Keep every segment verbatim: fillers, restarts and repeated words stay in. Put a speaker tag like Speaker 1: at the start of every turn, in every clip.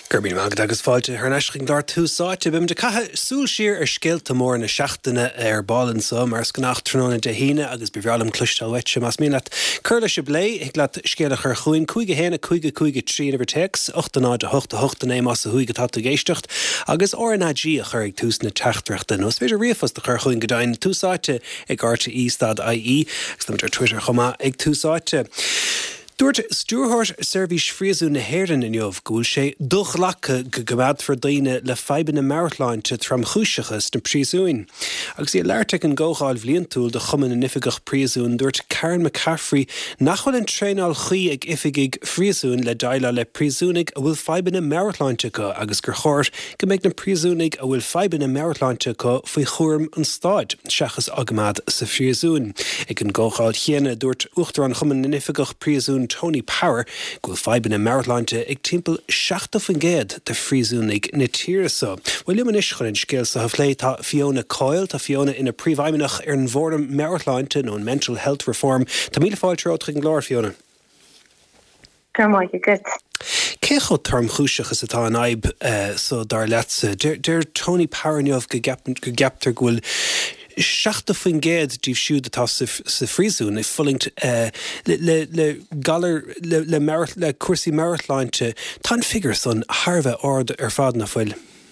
Speaker 1: Gurbí magad agus fáilte ar neisring dar túsáite bim de cathe súil siar ar scéalta mór na seachtaine ar bálan sa mar scanach tróna de híine agus bhrealam clustal wetse mas mí leat curla se blé ag leat scéalach ar chuin cuige héna cuige cuige trí over tex ochtanáid a hochta hochtané mas a huige tatu géistecht agus R N I G a chur ag tús na teachtrachta nos féidir riafas de chur chuin godain túsáite ag áte ístad I E agus am ar Twitter chuma ag túsáite. Dúirt stúrthóir seirbhís phríosún na hÉireann inniuh gúil sé dúchleacha go gabhad for daoine le feibanna mearthlainte tramchúiseachas na príosún. Agus í leirteach an ggógáil bhliantúil de chuman na nifigach príosún dúirt Karen McCaffrey nachfuil an tréáil chuí ag ifigigh phríosún le daile le príosúnig a bhfuil feibanna mearthlainte go agus gur chóir go méid na príosúnig a bhfuil feibanna mearthlainte go faoi chuairm an stáid seachas agamad sa phríosún. Ag an ggógáil chéana dúirt uachtar an chuman na nifigach príosún Tony Power go feibanna mearthlainte ag timpeall seachta fan géad de phríosúnig na tíiresa. Bhfuil liom an iscoil an scéal sa haflé tá Fiona Coyle tá Fiona ina príomhaimeach ar an bhórm mearthlainte nó an mental health reform. Tá míle fáilte ótach an glár Fiona.
Speaker 2: Gur mai go.
Speaker 1: Cécho term chúiseachas atá an aib uh, so dar letse. Der Tony Power niamh go gaptar gúil seachta faoin géad díobh siúd atá sa phríosún i fullingt uh, le, le, le galar le, le, merit, le cuasaí mearthlainte tá figur son Harbh ard ar fad na foiil.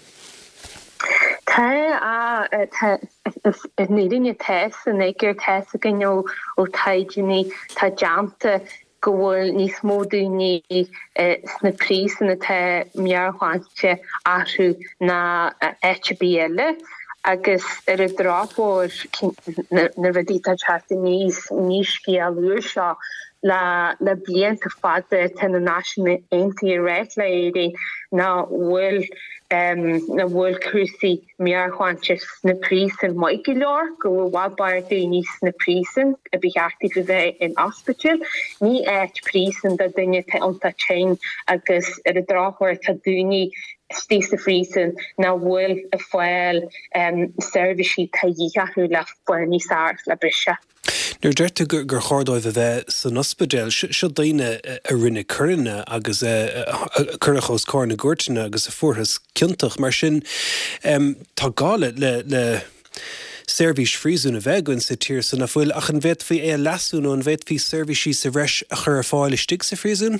Speaker 2: Tá a nírinne tes an éigear tes a gin ó taidini tá jamta go bhfuil níos módúní sna prísan na tá mearthlainte ahrú na H B L agus ar a drápóir na bhdíta teasta níos níos fialúir seo le le blianta fada ten na National Anti-Regulatory na bhfuil na bhfuil crusaí mearthlainte na prísan mai go leor go bhfuil bhhabar daoine na prísan a bhíartí go bheith in hospital ní éit prísan de duine tá ionta tein agus ar a drápóir tá dúine Stacey Friesen na bhfuil a fáil um, serviceí tá dítheú le foiní sars le brise.
Speaker 1: Nuair deirte gur gur chódáibh a bheith san ospidéal, seo daoine a rinne cuireanna agus cuireachos cá na gcuirteanna agus a fuarthas cinnteach mar sin um, tá gála le le service phríosún a bheitún sa tír san na bhfuil ach an bheith faoi é lasún ó an bheith faoi serviceí sa bhreis a chur ar fáil istigh sa phríosún?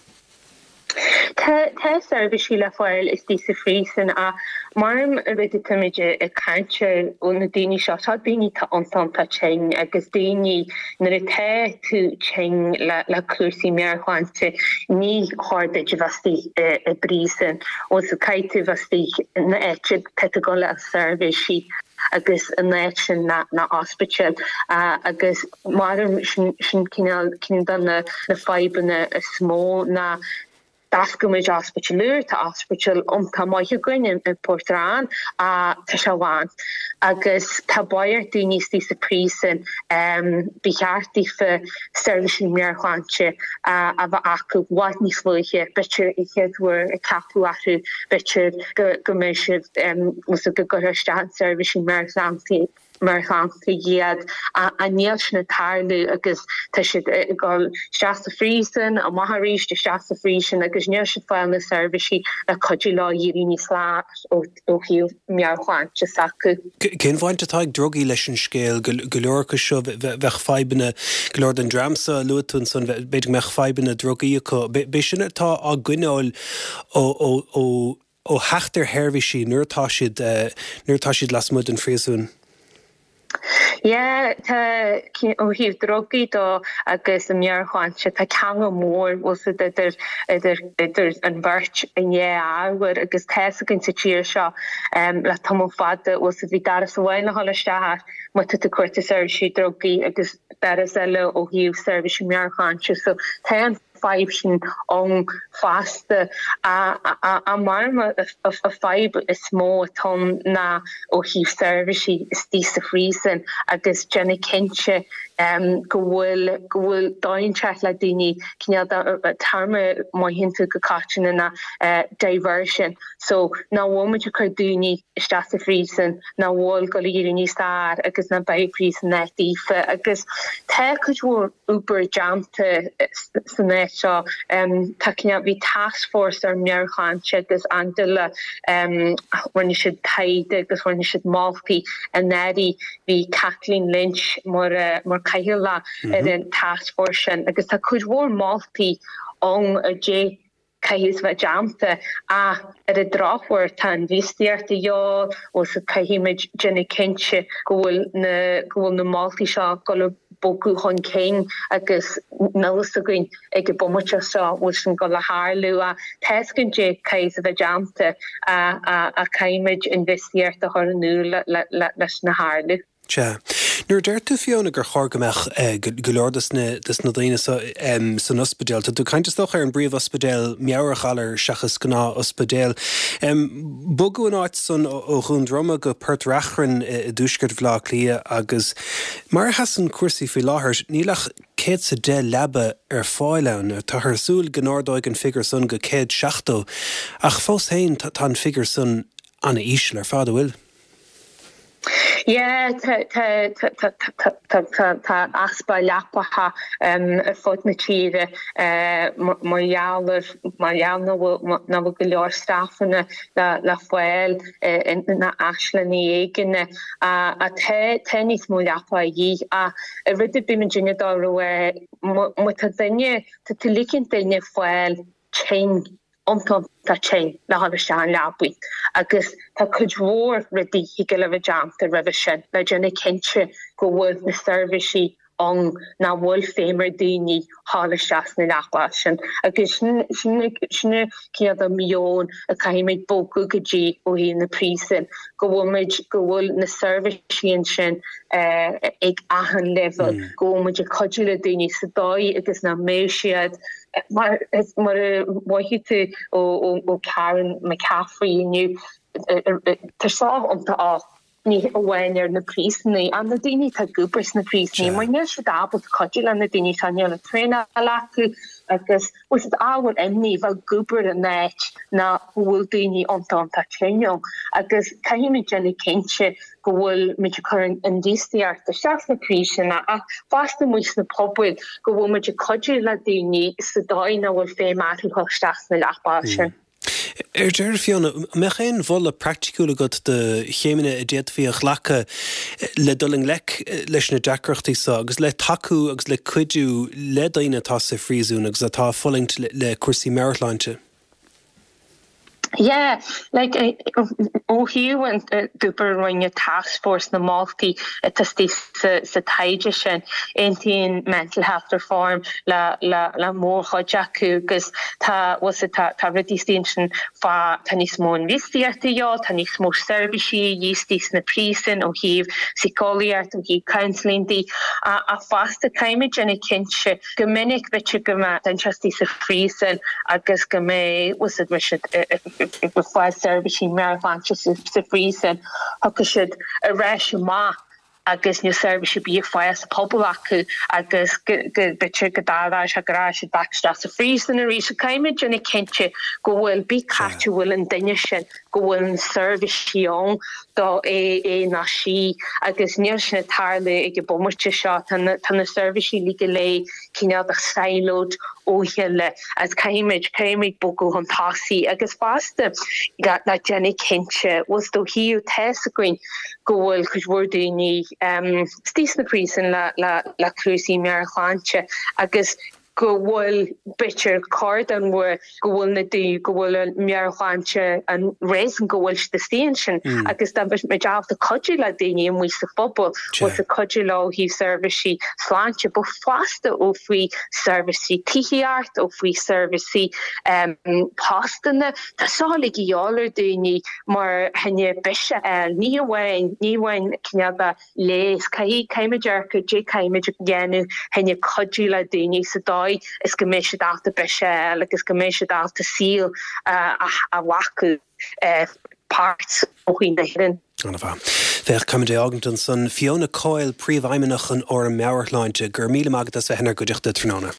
Speaker 2: Tá serviceí le fáil is tí sa phríosún a marm a bit tuimiide a cantir ó na daoine seo tá daoine tá ansanta tein agus daoine nar a tá tú tein le le cuasaí mearthlainte ní háda de bhastí a brísan ó sa caiite bhastí na éite te go le serviceí agus an sin na na hospital uh, agus mar sin sin cinál cin dan na na feibanna a smó na Dascomid hospitalúr tá hospital om tá maithe goin in Portrán a tá seháin agus tá bair daoine tí sa prísan um, bícheartí fa serviceí mearthlainte uh, a bheith acu bhaid níos luiche bitir i chéadhfuair a capú ahrú bitir go go mé siad um, mus go gothirsteán serviceí mearthlainte mearthlainte géad a, a níl sin na tarlú agus tá siad gáil seasta phríosún a maitharíis de seasta phríosún agus níl siad fáil na serviceí le codú lá dhéirí níos lá ó ó hiú mearthlainte sacu.
Speaker 1: Cén bhaint atá ag drogaí leis an scéal go leorcha seo bheith feibanna go leor an dramsa luatún san beidir meach feibanna drogaí acu bé sin atá a gcuineáil ó ó ó ó heachtar hairmhísí nuair tá siad nuair tá siad lasmuid an phríosún.
Speaker 2: Ja, tá ó híh drogaí dó agus a mearthlainte tá ceanga mór was idir idir idir an bhirt inné áhar agus theasa ginn sa tíir seo um, le tamó fada was a bhí dar sa bhhain na holisteach mu tu cuairta serviceí drogaí agus beras eile ó híh serviceí mearthlainte so tá an five sin on faste a a a marm a five is smó tom na ó híh serviceí is tí sa phríosún agus Jenny Kinche um, go bhfuil go bhfuil dainteach le daoine cinnead tarma mai hinta go caiteanna na uh, diversion. So ná bhfuil chu daoine isteach sa phríosan ná bhfuil go líonú níos stair agus na baipríosan na tífa agus tá chuid bhfuil úpar jamta san net seo um, tá cinnead bhí task force ar mearcháinte agus an duile um, rinne siad taide agus rinne siad Maltí a neri bhí Kathleen Lynch mar uh, mar caiile mm-hmm. ar an task force sin agus tá chuid bhór Maltí ón a dé caihís bheith jamta a ar a dráhhair tan vístíarta jó ó sa caihíimiid Jenny Kinche go bhfuil na go bhfuil na Maltí seo go bogu hon céin agus nullas aguin ag go bomute seo bhfuil sin go le háirlú a teiscin dé caihís a bheith jamta a a a caihíimiid investíarta thornú leis na háirlú.
Speaker 1: Tja. Nuair deir tú fionna gur chorgamach uh, go leor dus na daine um, san ospedéal. Tá tú cainte stoch ar an bríomh ospedéal meabharchalar seachas gná ospedéal. Um, Bogu an áit san ó chun droma go Perth Rachran i uh, dúsgurt bhlá clia agus mar hasan cuasaí fi láthir nílach céad sa dé lebe ar fáileann tá th súil gnádáig an figur sun go céad seachtó ach fós hain tá an figur sun anna ísle ar fád bhfuil.
Speaker 2: Yeah, ta ta ta ta ta ta ta ta aspa lapaha um fod na tíre uh marialer mariana na na go staffene la la foel in na asle ni egene a a te tennis mo lapa yi a ride bim jinne da ro mo ta denye ta tilikin denye foel chain ontom ta chain la ha shan lapi agus tá chuid mhór rudí hi go le jamta revision le Jenny Kinche go bhfuil na servicey on na bhfuil fémar daoine hála seas na nachlásin agus sinna ciad a mion a caiimiid bogu go dtí ó hí na prísan go bhfuil go bhfuil na servicey sin ag ahan level go muid a codúla daoine sa dói agus na méisiad maar maar wahiete o o o Karen McCaffrey nu ter sal om te af ni awareness na prísni an na dini ta goopers na prísni maar ne se dabel kodjil an na dini tanle trainer alaku agus was het our emni val gooper en net na wil dini ontom ta chenjong agus kaimi Jenny Kinche gohfuil mit current indístiart de seach na prísna a fasta mu na pobwyd gohfuil mit codjil la dini sa dain a bhfuil fé matú hosteach na lachbásin.
Speaker 1: Er deir fionna, me chéin bhla practicúla go de chéimine a déad fíoch lecha le duling lec leis na deacrochtaí sa, agus le taú agus le cuidú le daine tá sa frísún agus atá folingt le cuasaí mearthlainte.
Speaker 2: Yeah, like ó hiú an dúpar roiinne task force na Maltí tas tí sa taide sin intíon mental health reform le le mór choideachú agus tá was tá rudí sin fa tá níos mó investíarta jo tá níos mó servicey dístís na prísan ó híh psicóliaart ó hí counselingtí a a fasta caiimiid Jenny Kinche go minic bitte go den trustí sa prísan agus go mé was it it was five servicey marathon just sa prísan hoca siad a reis má agus new service be fires pobl acu agus bitir godara a gra backstra sa freezing a rí caiimiid Jenny Kinche go bhfuil bí catú bhfuil an daine sin go bhfuil an serviceíon do é é na sí agus níor sin tarla ag go bomarte seo tan na serviceí lí go lé cinead a sailód óheile as caiimiid caiimiid bogu an tasí agus fásta gat na Jenny Kinche was do hiú tesagreen go bhfuil chuidhúdaoine um stís na prísan la la la cruisí mearcháinte agus go bhfuil bitir card an bhfuil go bhfuil na dú go bhfuil mearcháinte an rééis an go bhfuil de stéan sin agus dan bit me jobh de codú le daine mu sa fphobal was a codú lá hí servicey sláinte bo fasta ó faoi servicey tihiart ó faoi servicey um pastanna tásála geálar daine mar henne bise ní bhhain ní bhhain cineada léis caí caiimiidir go dé caiimiidir ghéanú henne codú le daine sa dá is go méisi dáta bise agus go méisi dáta síl a wacu parts ó chuoin de hin.
Speaker 1: Bheith cumide agantan san Fiona Coyle príomhaimeach an or an meabharláinte gur míle agad as bheith henar go deachta tróna.